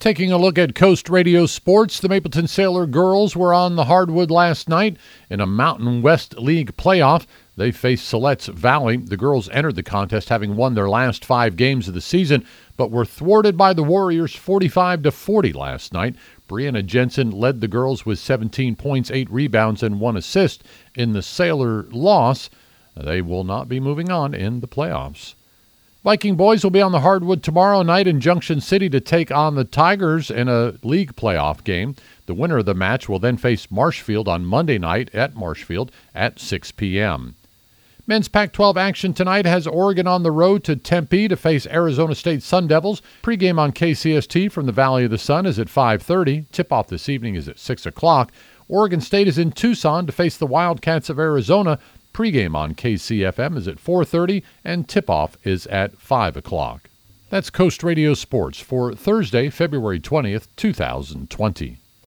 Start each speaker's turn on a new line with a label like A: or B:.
A: Taking a look at Coast Radio Sports, the Mapleton Sailor girls were on the hardwood last night in a Mountain West League playoff. They faced Siletz Valley. The girls entered the contest having won their last 5 games of the season, but were thwarted by the Warriors 45-40 last night. Brianna Jensen led the girls with 17 points, 8 rebounds, and 1 assist in the Sailor loss. They will not be moving on in the playoffs. Viking boys will be on the hardwood tomorrow night in Junction City to take on the Tigers in a league playoff game. The winner of the match will then face Marshfield on Monday night at Marshfield at 6 p.m. Men's Pac-12 action tonight has Oregon on the road to Tempe to face Arizona State Sun Devils. Pre-game on KCST from the Valley of the Sun is at 5:30. Tip-off this evening is at 6 o'clock. Oregon State is in Tucson to face the Wildcats of Arizona. Pre-game on KCFM is at 4:30, and tip-off is at 5 o'clock. That's Coast Radio Sports for Thursday, February 20th, 2020.